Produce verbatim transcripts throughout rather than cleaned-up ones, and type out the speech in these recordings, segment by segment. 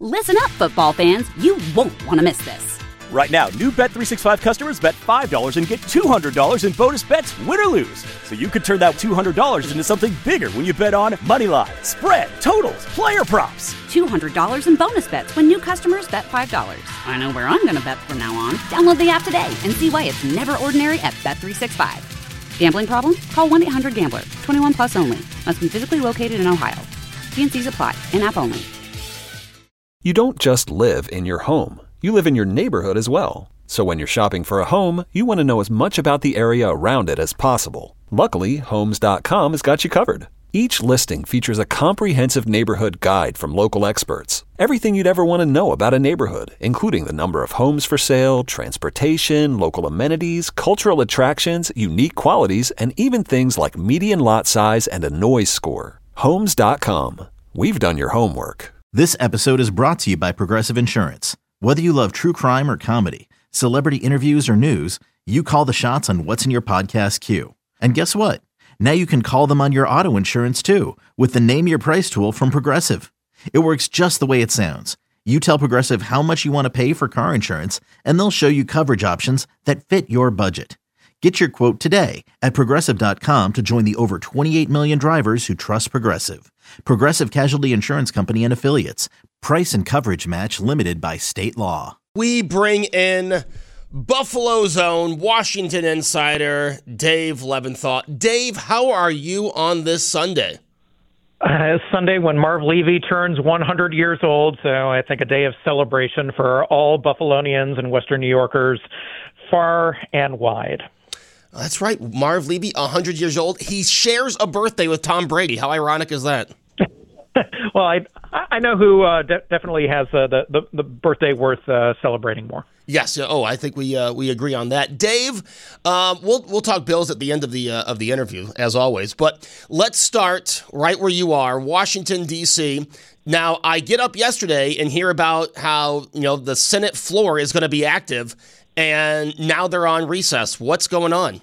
Listen up, football fans. You won't want to miss this. Right now, new Bet three sixty-five customers bet five dollars and get two hundred dollars in bonus bets, win or lose. So you could turn that two hundred dollars into something bigger when you bet on money line, spread, totals, player props. two hundred dollars in bonus bets when new customers bet five dollars. I know where I'm going to bet from now on. Download the app today and see why it's never ordinary at Bet three sixty-five. Gambling problem? Call one eight hundred gambler. twenty-one plus only. Must be physically located in Ohio. T and C's apply. In-app only. You don't just live in your home. You live in your neighborhood as well. So when you're shopping for a home, you want to know as much about the area around it as possible. Luckily, Homes dot com has got you covered. Each listing features a comprehensive neighborhood guide from local experts. Everything you'd ever want to know about a neighborhood, including the number of homes for sale, transportation, local amenities, cultural attractions, unique qualities, and even things like median lot size and a noise score. Homes dot com. We've done your homework. This episode is brought to you by Progressive Insurance. Whether you love true crime or comedy, celebrity interviews or news, you call the shots on what's in your podcast queue. And guess what? Now you can call them on your auto insurance too with the Name Your Price tool from Progressive. It works just the way it sounds. You tell Progressive how much you want to pay for car insurance, and they'll show you coverage options that fit your budget. Get your quote today at Progressive dot com to join the over twenty-eight million drivers who trust Progressive. Progressive Casualty Insurance Company and Affiliates. Price and coverage match limited by state law. We bring in Buffalo's own Washington insider, Dave Leventhal. Dave, how are you on this Sunday? Uh, Sunday when Marv Levy turns one hundred years old, so I think a day of celebration for all Buffalonians and Western New Yorkers far and wide. That's right. Marv Levy, one hundred years old. He shares a birthday with Tom Brady. How ironic is that? Well, I I know who uh, de- definitely has uh, the, the the birthday worth uh, celebrating more. Yes. Oh, I think we uh, we agree on that. Dave, um, we'll we'll talk Bills at the end of the uh, of the interview as always. But let's start right where you are, Washington D C. Now, I get up yesterday and hear about how you know the Senate floor is going to be active, and now they're on recess. What's going on?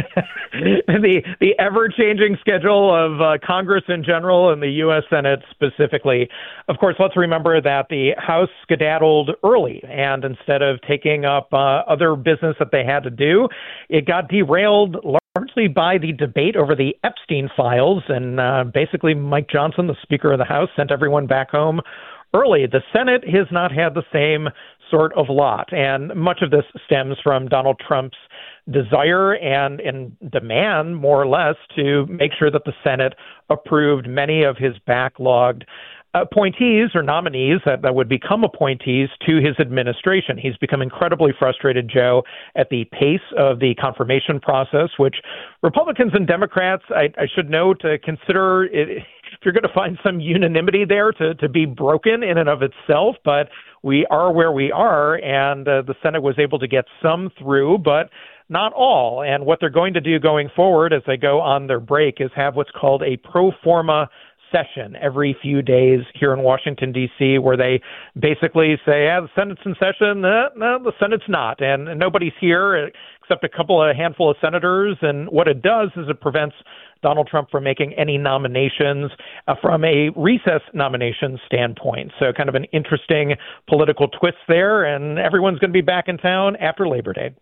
the the ever-changing schedule of uh, Congress in general and the U S Senate specifically. Of course, let's remember that the House skedaddled early, and instead of taking up uh, other business that they had to do, it got derailed largely by the debate over the Epstein files, and uh, basically Mike Johnson, the Speaker of the House, sent everyone back home early. The Senate has not had the same sort of lot, and much of this stems from Donald Trump's desire and, and demand, more or less, to make sure that the Senate approved many of his backlogged appointees or nominees that, that would become appointees to his administration. He's become incredibly frustrated, Joe, at the pace of the confirmation process, which Republicans and Democrats, I, I should note, to consider it, if you're going to find some unanimity there, to, to be broken in and of itself. But we are where we are, and uh, the Senate was able to get some through, but not all. And what they're going to do going forward as they go on their break is have what's called a pro forma session every few days here in Washington, D C, where they basically say, yeah, the Senate's in session. No, no, the Senate's not. And, and nobody's here except a couple of handful of senators. And what it does is it prevents Donald Trump from making any nominations uh, from a recess nomination standpoint. So kind of an interesting political twist there. And everyone's going to be back in town after Labor Day.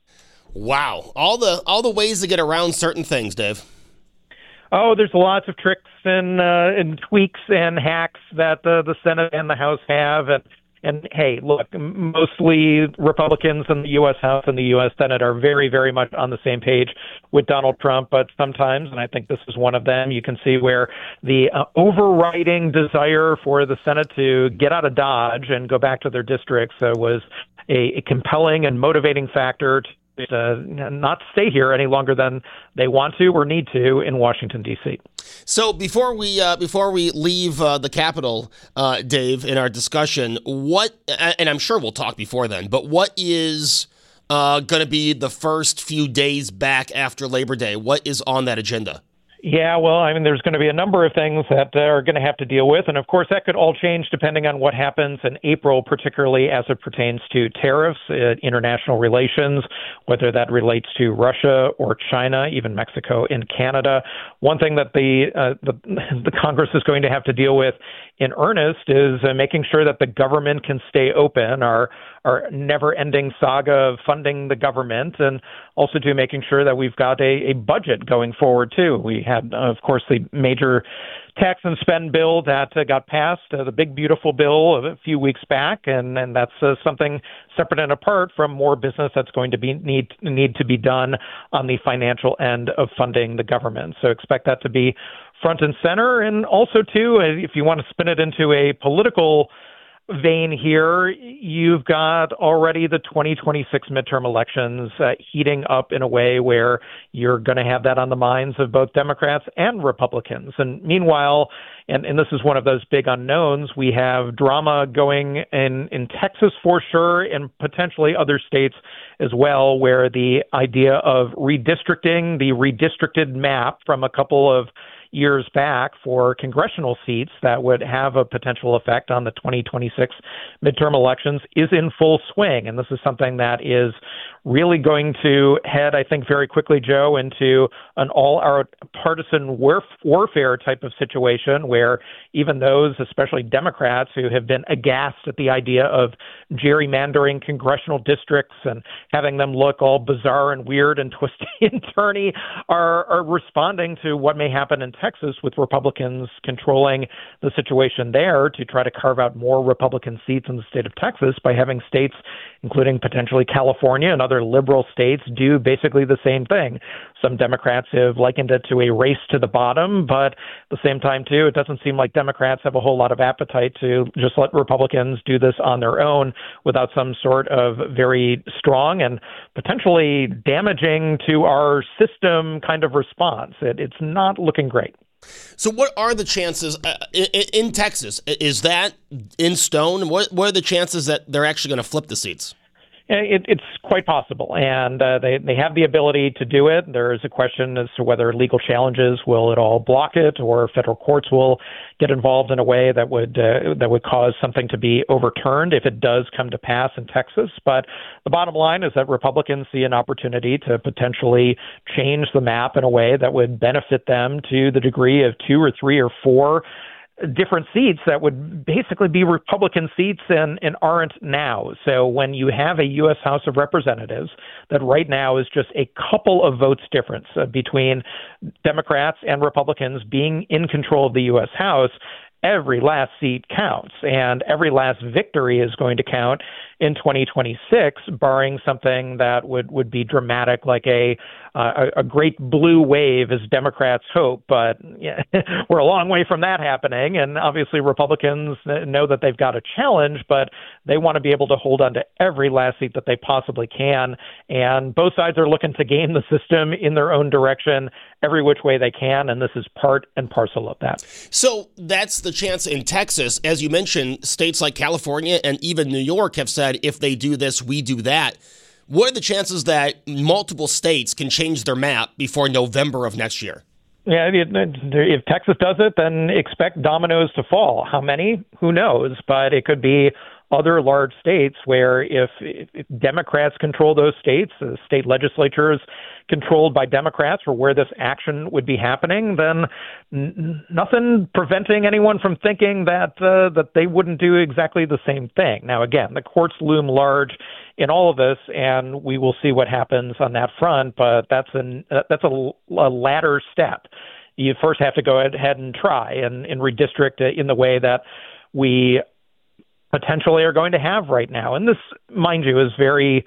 Wow. All the all the ways to get around certain things, Dave. Oh, there's lots of tricks and uh, and tweaks and hacks that uh, the Senate and the House have. And, and hey, look, mostly Republicans in the U S House and the U S Senate are very, very much on the same page with Donald Trump. But sometimes, and I think this is one of them, you can see where the uh, overriding desire for the Senate to get out of Dodge and go back to their districts uh, was a, a compelling and motivating factor to Uh, not stay here any longer than they want to or need to in Washington, D C. So before we uh, before we leave uh, the Capitol, uh, Dave, in our discussion, what, and I'm sure we'll talk before then, but what is uh, going to be the first few days back after Labor Day? What is on that agenda? Yeah, well, I mean, there's going to be a number of things that uh, are going to have to deal with. And of course, that could all change depending on what happens in April, particularly as it pertains to tariffs, uh, international relations, whether that relates to Russia or China, even Mexico and Canada. One thing that the, uh, the, the Congress is going to have to deal with in earnest is uh, making sure that the government can stay open, our, our never-ending saga of funding the government, and also to making sure that we've got a, a budget going forward, too. We had, uh, of course, the major tax and spend bill that uh, got passed, uh, the big, beautiful bill a few weeks back, and, and that's uh, something separate and apart from more business that's going to be need need to be done on the financial end of funding the government. So expect that to be front and center. And also, too, if you want to spin it into a political vein here, you've got already the twenty twenty-six midterm elections uh, heating up in a way where you're going to have that on the minds of both Democrats and Republicans. And meanwhile, and, and this is one of those big unknowns, we have drama going in, in Texas for sure, and potentially other states as well, where the idea of redistricting, the redistricted map from a couple of years back for congressional seats that would have a potential effect on the twenty twenty-six midterm elections is in full swing. And this is something that is really going to head, I think, very quickly, Joe, into an all-out partisan warf- warfare type of situation where even those, especially Democrats, who have been aghast at the idea of gerrymandering congressional districts and having them look all bizarre and weird and twisty and turny, are, are responding to what may happen in Texas with Republicans controlling the situation there to try to carve out more Republican seats in the state of Texas by having states, including potentially California and other liberal states, do basically the same thing. Some Democrats have likened it to a race to the bottom, but at the same time, too, it doesn't seem like Democrats have a whole lot of appetite to just let Republicans do this on their own without some sort of very strong and potentially damaging to our system kind of response. It, it's not looking great. So what are the chances uh, in, in Texas? Is that in stone? What, what are the chances that they're actually going to flip the seats? It, it's quite possible, and uh, they, they have the ability to do it. There is a question as to whether legal challenges will at all block it, or federal courts will get involved in a way that would uh, that would cause something to be overturned if it does come to pass in Texas. But the bottom line is that Republicans see an opportunity to potentially change the map in a way that would benefit them to the degree of two or three or four different seats that would basically be Republican seats and, and aren't now. So when you have a U S House of Representatives that right now is just a couple of votes difference uh, between Democrats and Republicans being in control of the U S House, every last seat counts, and every last victory is going to count in twenty twenty-six, barring something that would, would be dramatic, like a uh, a, a great blue wave, as Democrats hope. But yeah, we're a long way from that happening, and obviously Republicans know that they've got a challenge, but they want to be able to hold on to every last seat that they possibly can, and both sides are looking to game the system in their own direction every which way they can, and this is part and parcel of that. So that's the chance in Texas. As you mentioned, states like California and even New York have said, if they do this, we do that. What are the chances that multiple states can change their map before November of next year? Yeah, if Texas does it, then expect dominoes to fall. How many? Who knows? But it could be other large states where if, if Democrats control those states, the state legislatures controlled by Democrats, or where this action would be happening, then n- nothing preventing anyone from thinking that uh, that they wouldn't do exactly the same thing. Now, again, the courts loom large in all of this, and we will see what happens on that front. But that's an uh, that's a, a ladder step. You first have to go ahead and try and, and redistrict in the way that we potentially are going to have right now. And this, mind you, is very,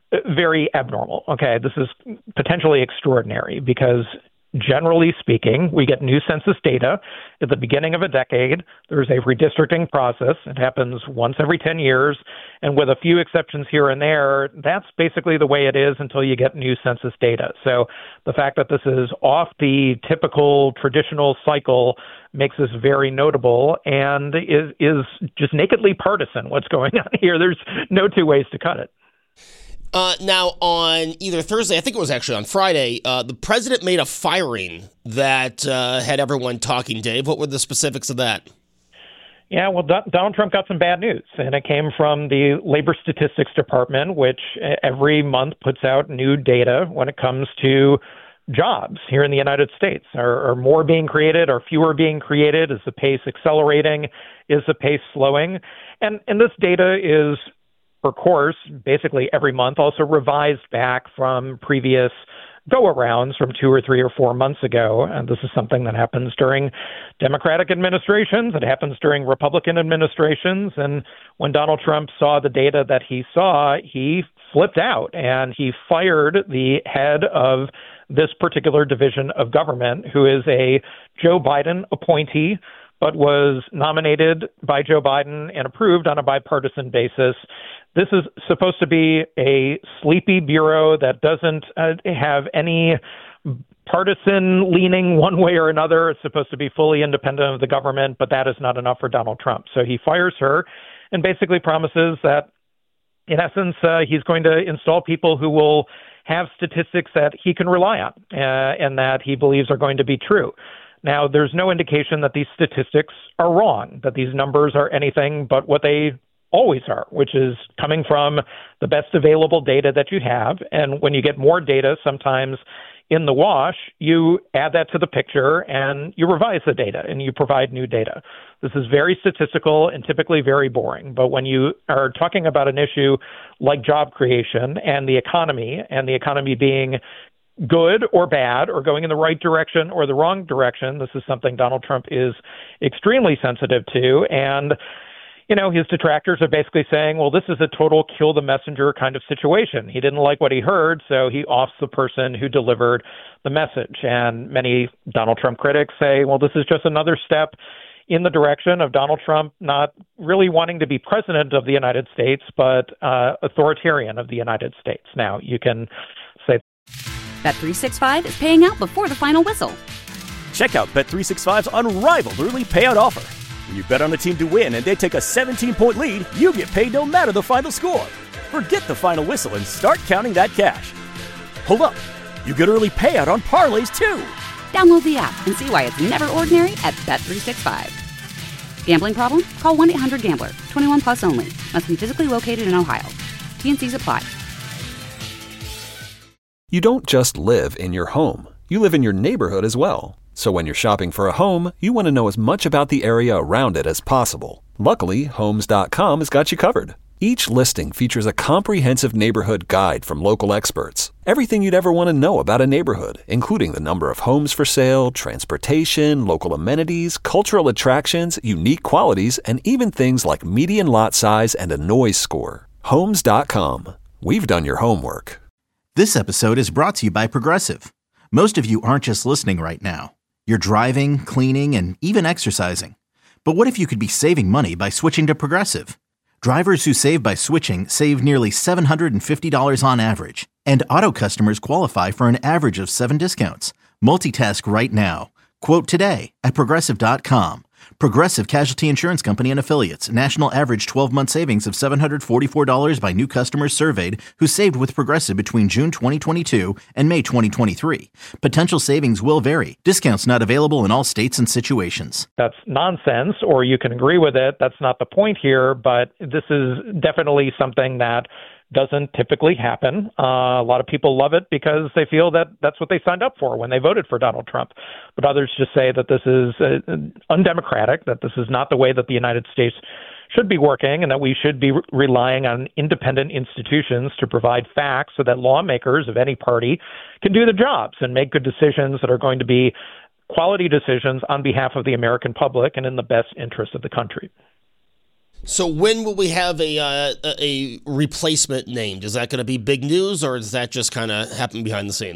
very abnormal. Okay, this is potentially extraordinary because generally speaking, we get new census data at the beginning of a decade. There's a redistricting process. It happens once every ten years. And with a few exceptions here and there, that's basically the way it is until you get new census data. So the fact that this is off the typical traditional cycle makes this very notable and is, is just nakedly partisan what's going on here. There's no two ways to cut it. Uh, now, on either Thursday, I think it was actually on Friday, uh, the president made a firing that uh, had everyone talking. Dave, what were the specifics of that? Yeah, well, Do- Donald Trump got some bad news, and it came from the Labor Statistics Department, which every month puts out new data when it comes to jobs here in the United States. Are, are more being created? Are fewer being created? Is the pace accelerating? Is the pace slowing? And, and this data is, per course, basically every month, also revised back from previous go-arounds from two or three or four months ago. And this is something that happens during Democratic administrations. It happens during Republican administrations. And when Donald Trump saw the data that he saw, he flipped out and he fired the head of this particular division of government, who is a Joe Biden appointee, but was nominated by Joe Biden and approved on a bipartisan basis. This is supposed to be a sleepy bureau that doesn't uh, have any partisan leaning one way or another. It's supposed to be fully independent of the government, but that is not enough for Donald Trump. So he fires her and basically promises that, in essence, uh, he's going to install people who will have statistics that he can rely on uh, and that he believes are going to be true. Now, there's no indication that these statistics are wrong, that these numbers are anything but what they always are, which is coming from the best available data that you have. And when you get more data, sometimes in the wash, you add that to the picture and you revise the data and you provide new data. This is very statistical and typically very boring. But when you are talking about an issue like job creation and the economy, and the economy being good or bad or going in the right direction or the wrong direction, this is something Donald Trump is extremely sensitive to. And you know, his detractors are basically saying, well, this is a total kill the messenger kind of situation. He didn't like what he heard, so he offs the person who delivered the message. And many Donald Trump critics say, well, this is just another step in the direction of Donald Trump not really wanting to be president of the United States, but uh, authoritarian of the United States. Now, you can say Bet three sixty-five is paying out before the final whistle. Check out Bet three sixty-five's unrivaled early payout offer. When you bet on a team to win and they take a seventeen-point lead, you get paid no matter the final score. Forget the final whistle and start counting that cash. Hold up. You get early payout on parlays, too. Download the app and see why it's never ordinary at Bet three sixty-five. Gambling problem? Call one eight hundred gambler. twenty-one plus only. Must be physically located in Ohio. T N Cs apply. You don't just live in your home. You live in your neighborhood as well. So when you're shopping for a home, you want to know as much about the area around it as possible. Luckily, Homes dot com has got you covered. Each listing features a comprehensive neighborhood guide from local experts. Everything you'd ever want to know about a neighborhood, including the number of homes for sale, transportation, local amenities, cultural attractions, unique qualities, and even things like median lot size and a noise score. Homes dot com. We've done your homework. This episode is brought to you by Progressive. Most of you aren't just listening right now. You're driving, cleaning, and even exercising. But what if you could be saving money by switching to Progressive? Drivers who save by switching save nearly seven hundred fifty dollars on average. And auto customers qualify for an average of seven discounts. Multitask right now. Quote today at Progressive dot com. Progressive Casualty Insurance Company and Affiliates. National average twelve-month savings of seven hundred forty-four dollars by new customers surveyed who saved with Progressive between June twenty twenty-two and May twenty twenty-three. Potential savings will vary. Discounts not available in all states and situations. That's nonsense, or you can agree with it. That's not the point here, but this is definitely something that doesn't typically happen. Uh, a lot of people love it because they feel that that's what they signed up for when they voted for Donald Trump. But others just say that this is uh, undemocratic, that this is not the way that the United States should be working, and that we should be re- relying on independent institutions to provide facts so that lawmakers of any party can do the jobs and make good decisions that are going to be quality decisions on behalf of the American public and in the best interest of the country. So when will we have a uh, a replacement named? Is that going to be big news, or does that just kind of happen behind the scenes?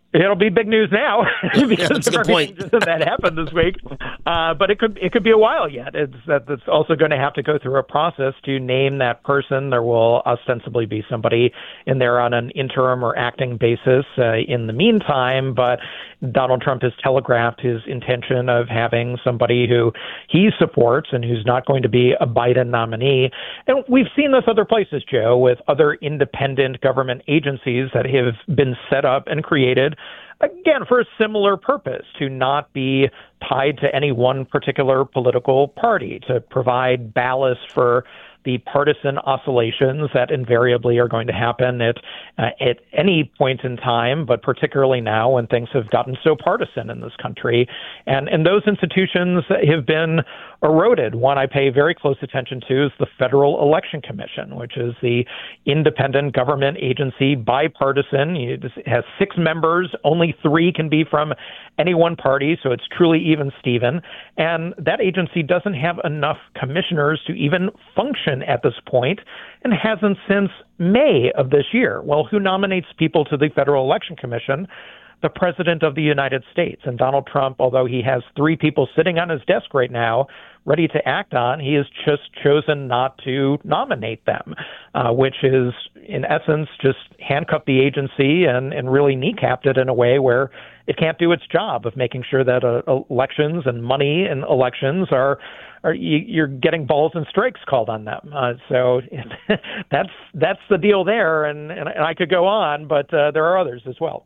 It'll be big news now because yeah, that's a good point. that happened this week. Uh, but it could it could be a while yet. It's that it's also going to have to go through a process to name that person. There will ostensibly be somebody in there on an interim or acting basis uh, in the meantime. But Donald Trump has telegraphed his intention of having somebody who he supports and who's not going to be a Biden nominee. And we've seen this other places, Joe, with other independent government agencies that have been set up and created, again, for a similar purpose, to not be tied to any one particular political party, to provide ballast for the partisan oscillations that invariably are going to happen at uh, at any point in time, but particularly now when things have gotten so partisan in this country. And, and those institutions have been eroded. One I pay very close attention to is the Federal Election Commission, which is the independent government agency, bipartisan. It has six members. Only three can be from any one party, so it's truly even Steven. And that agency doesn't have enough commissioners to even function at this point, and hasn't since May of this year. Well, who nominates people to the Federal Election Commission? The President of the United States. And Donald Trump, although he has three people sitting on his desk right now ready to act on, he has just chosen not to nominate them, uh, which is, in essence, just handcuffed the agency and, and really kneecapped it in a way where it can't do its job of making sure that uh, elections and money in elections are Are you, you're getting balls and strikes called on them. Uh, so that's that's the deal there, and, and, and I could go on, but uh, there are others as well.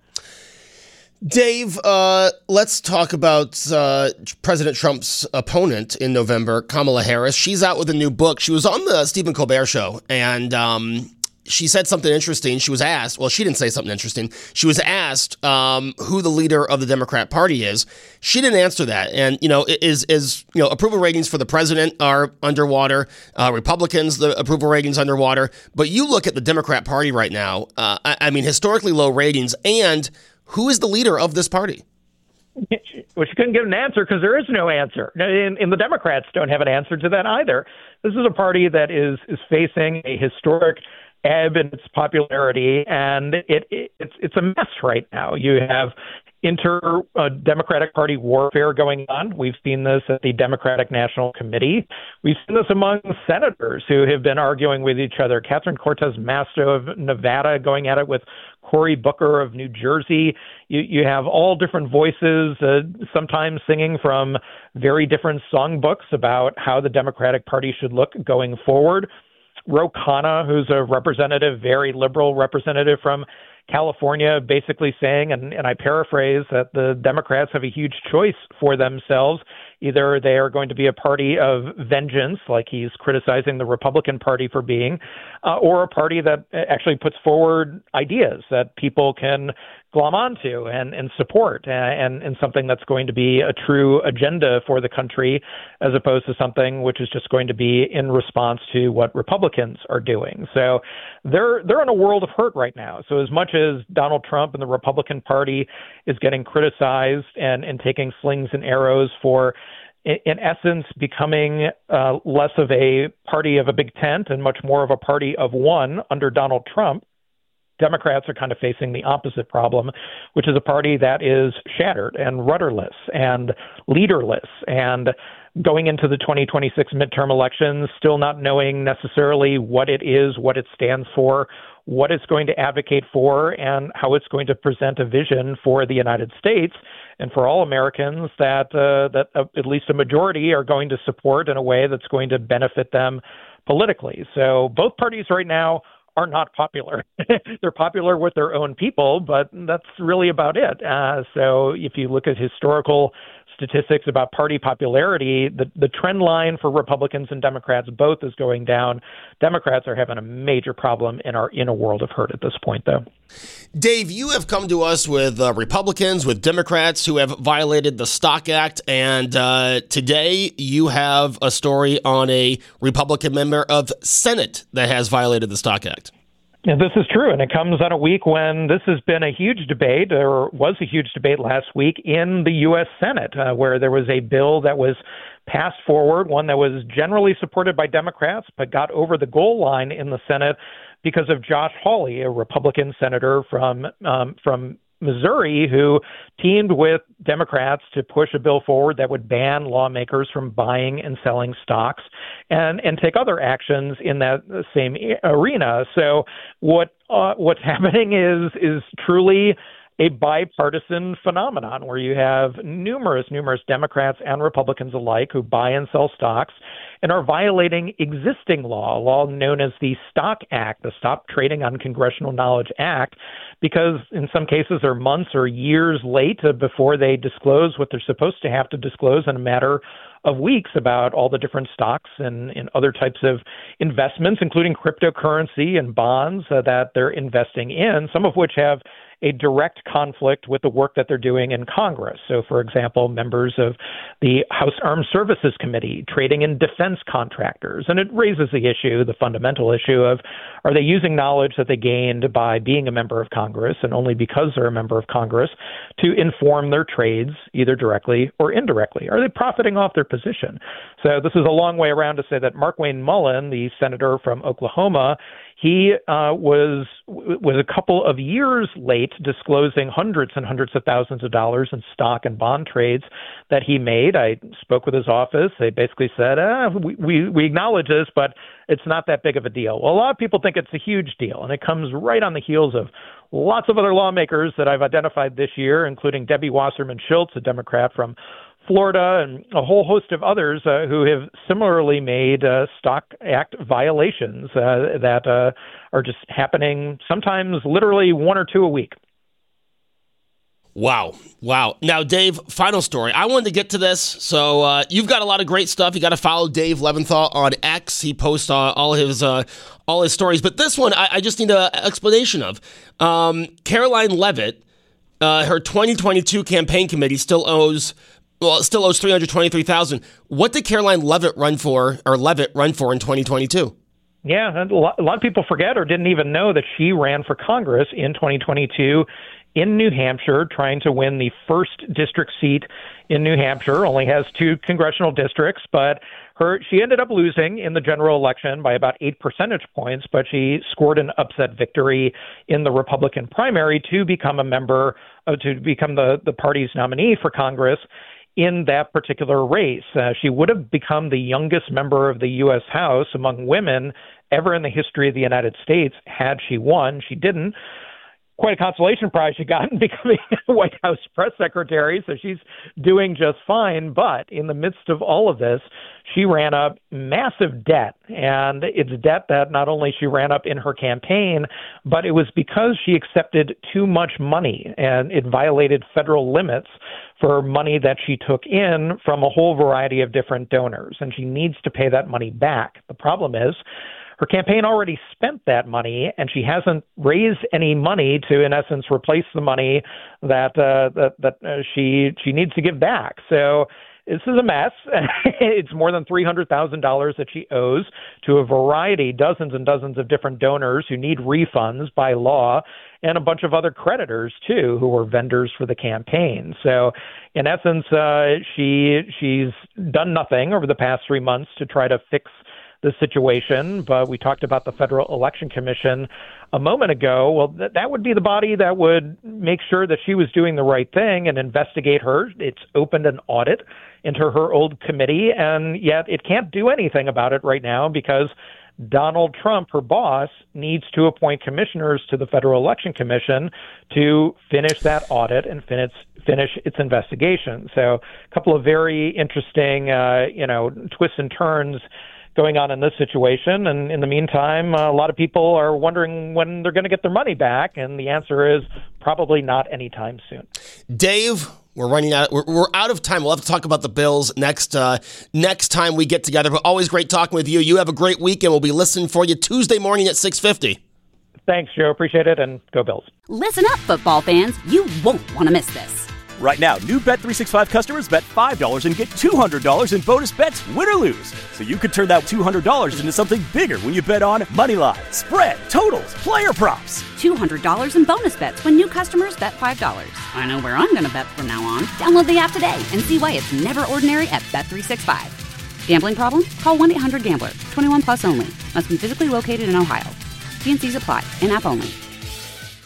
Dave, uh, let's talk about uh, President Trump's opponent in November, Kamala Harris. She's out with a new book. She was on the Stephen Colbert Show, and um, she said something interesting. She was asked, well, she didn't say something interesting. She was asked um, who the leader of the Democrat Party is. She didn't answer that. And, you know, is, is you know, approval ratings for the president are underwater. Uh, Republicans, the approval ratings underwater. But you look at the Democrat Party right now, uh, I, I mean, historically low ratings. And who is the leader of this party? Well, she couldn't give an answer because there is no answer. And, and the Democrats don't have an answer to that either. This is a party that is, is facing a historic ebb in its popularity, and it, it it's it's a mess right now. You have inter uh, Democratic Party warfare going on. We've seen this at the Democratic National Committee. We've seen this among senators who have been arguing with each other. Catherine Cortez Masto of Nevada going at it with Cory Booker of New Jersey. You you have all different voices, uh, sometimes singing from very different songbooks about how the Democratic Party should look going forward. Ro Khanna, who's a representative, very liberal representative from California, basically saying, and, and I paraphrase, that the Democrats have a huge choice for themselves. Either they are going to be a party of vengeance, like he's criticizing the Republican Party for being, uh, or a party that actually puts forward ideas that people can glom onto and, and support, and, and something that's going to be a true agenda for the country, as opposed to something which is just going to be in response to what Republicans are doing. So they're they're in a world of hurt right now. So as much as Donald Trump and the Republican Party is getting criticized and, and taking slings and arrows for, in essence, becoming uh, less of a party of a big tent and much more of a party of one under Donald Trump, Democrats are kind of facing the opposite problem, which is a party that is shattered and rudderless and leaderless, and going into the twenty twenty-six midterm elections, still not knowing necessarily what it is, what it stands for, what it's going to advocate for, and how it's going to present a vision for the United States and for all Americans that uh, that uh, at least a majority are going to support in a way that's going to benefit them politically. So both parties right now are not popular. They're popular with their own people, but that's really about it. Uh, so if you look at historical statistics about party popularity, the, the trend line for Republicans and Democrats both is going down. Democrats are having a major problem and are in a world of hurt at this point, though. Dave, you have come to us with uh, Republicans, with Democrats who have violated the Stock Act, and uh, today you have a story on a Republican member of Senate that has violated the Stock Act. Yeah, this is true, and it comes on a week when this has been a huge debate, or was a huge debate last week in the U S Senate, uh, where there was a bill that was passed forward, one that was generally supported by Democrats, but got over the goal line in the Senate because of Josh Hawley, a Republican senator from um, from Missouri, who teamed with Democrats to push a bill forward that would ban lawmakers from buying and selling stocks and, and take other actions in that same arena. So what uh, what's happening is is truly a bipartisan phenomenon where you have numerous, numerous Democrats and Republicans alike who buy and sell stocks and are violating existing law, a law known as the Stock Act, the Stop Trading on Congressional Knowledge Act, because in some cases they're months or years late before they disclose what they're supposed to have to disclose in a matter of weeks about all the different stocks and, and other types of investments, including cryptocurrency and bonds uh, that they're investing in, some of which have a direct conflict with the work that they're doing in Congress. So, for example, members of the House Armed Services Committee trading in defense contractors. And it raises the issue, the fundamental issue of, are they using knowledge that they gained by being a member of Congress and only because they're a member of Congress to inform their trades either directly or indirectly? Are they profiting off their position? So this is a long way around to say that Markwayne Mullin, the senator from Oklahoma, He uh, was was a couple of years late disclosing hundreds and hundreds of thousands of dollars in stock and bond trades that he made. I spoke with his office. They basically said, ah, we, we, we acknowledge this, but it's not that big of a deal. Well, a lot of people think it's a huge deal, and it comes right on the heels of lots of other lawmakers that I've identified this year, including Debbie Wasserman Schultz, a Democrat from Florida, and a whole host of others uh, who have similarly made uh, Stock Act violations uh, that uh, are just happening sometimes literally one or two a week. Wow. Wow. Now, Dave, final story. I wanted to get to this. So uh, you've got a lot of great stuff. You got to follow Dave Leventhal on X. He posts uh, all his uh, all his stories. But this one, I, I just need an explanation of. Um, Karoline Leavitt, uh, her twenty twenty-two campaign committee still owes Well, it still owes three hundred twenty-three thousand dollars. What did Karoline Leavitt run for, or Leavitt run for in twenty twenty-two? Yeah, a lot, a lot of people forget or didn't even know that she ran for Congress in twenty twenty-two in New Hampshire, trying to win the first district seat in New Hampshire. Only has two congressional districts, but her she ended up losing in the general election by about eight percentage points, but she scored an upset victory in the Republican primary to become a member, uh, to become the, the party's nominee for Congress in that particular race. Uh, she would have become the youngest member of the U S House among women ever in the history of the United States had she won. She didn't. Quite a consolation prize she got in becoming a White House press secretary, so she's doing just fine. But in the midst of all of this, she ran up massive debt, and it's debt that not only she ran up in her campaign, but it was because she accepted too much money, and it violated federal limits for money that she took in from a whole variety of different donors, and she needs to pay that money back. The problem is, her campaign already spent that money, and she hasn't raised any money to, in essence, replace the money that uh, that, that uh, she she needs to give back. So this is a mess. It's more than three hundred thousand dollars that she owes to a variety, dozens and dozens of different donors who need refunds by law, and a bunch of other creditors, too, who were vendors for the campaign. So, in essence, uh, she she's done nothing over the past three months to try to fix the situation, but we talked about the Federal Election Commission a moment ago. Well, th- that would be the body that would make sure that she was doing the right thing and investigate her. It's opened an audit into her old committee, and yet it can't do anything about it right now because Donald Trump, her boss, needs to appoint commissioners to the Federal Election Commission to finish that audit and finish finish its investigation. So a couple of very interesting, uh, you know, twists and turns going on in this situation. And in the meantime, uh, a lot of people are wondering when they're going to get their money back. And the answer is probably not anytime soon. Dave, we're running out. We're, we're out of time. We'll have to talk about the Bills next uh, next time we get together. But always great talking with you. You have a great weekend. We'll be listening for you Tuesday morning at six fifty. Thanks, Joe. Appreciate it. And go Bills. Listen up, football fans. You won't want to miss this. Right now, new Bet three sixty-five customers bet five dollars and get two hundred dollars in bonus bets, win or lose. So you could turn that two hundred dollars into something bigger when you bet on money line, spread, totals, player props. two hundred dollars in bonus bets when new customers bet five dollars. I know where I'm going to bet from now on. Download the app today and see why it's never ordinary at Bet three sixty-five. Gambling problem? Call one eight hundred gambler. twenty-one plus only. Must be physically located in Ohio. T and C's apply. In-app only.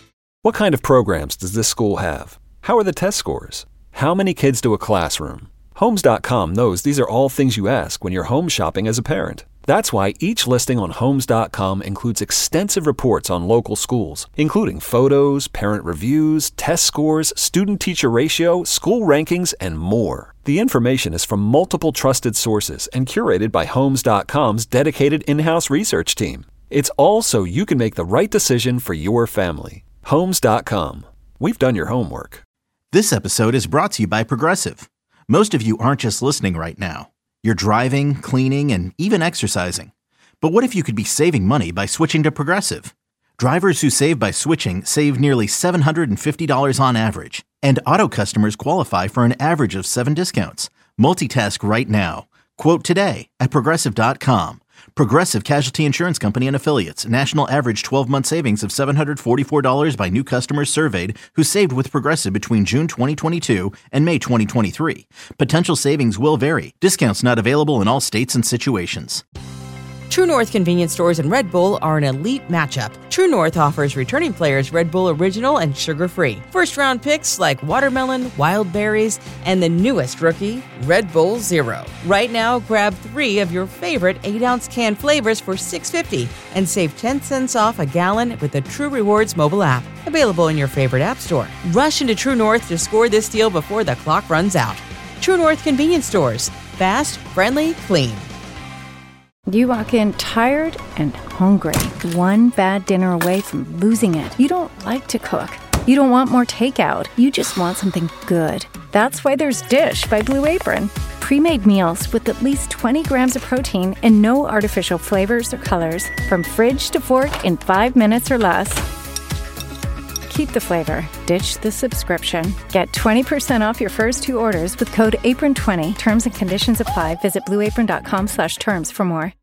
What kind of programs does this school have? How are the test scores? How many kids do a classroom? Homes dot com knows these are all things you ask when you're home shopping as a parent. That's why each listing on Homes dot com includes extensive reports on local schools, including photos, parent reviews, test scores, student-teacher ratio, school rankings, and more. The information is from multiple trusted sources and curated by Homes dot com's dedicated in-house research team. It's all so you can make the right decision for your family. Homes dot com. We've done your homework. This episode is brought to you by Progressive. Most of you aren't just listening right now. You're driving, cleaning, and even exercising. But what if you could be saving money by switching to Progressive? Drivers who save by switching save nearly seven hundred fifty dollars on average. And auto customers qualify for an average of seven discounts. Multitask right now. Quote today at Progressive dot com. Progressive Casualty Insurance Company and Affiliates. National average twelve-month savings of seven hundred forty-four dollars by new customers surveyed who saved with Progressive between June twenty twenty-two and May twenty twenty-three. Potential savings will vary. Discounts not available in all states and situations. True North convenience stores and Red Bull are an elite matchup. True North offers returning players Red Bull Original and sugar-free. First-round picks like watermelon, wild berries, and the newest rookie, Red Bull Zero. Right now, grab three of your favorite eight-ounce can flavors for six dollars and fifty cents and save ten cents off a gallon with the True Rewards mobile app. Available in your favorite app store. Rush into True North to score this deal before the clock runs out. True North convenience stores. Fast, friendly, clean. You walk in tired and hungry, one bad dinner away from losing it. You don't like to cook. You don't want more takeout. You just want something good. That's why there's Dish by Blue Apron. Pre-made meals with at least twenty grams of protein and no artificial flavors or colors. From fridge to fork in five minutes or less. Keep the flavor. Ditch the subscription. Get twenty percent off your first two orders with code apron twenty. Terms and conditions apply. Visit blue apron dot com slash terms for more.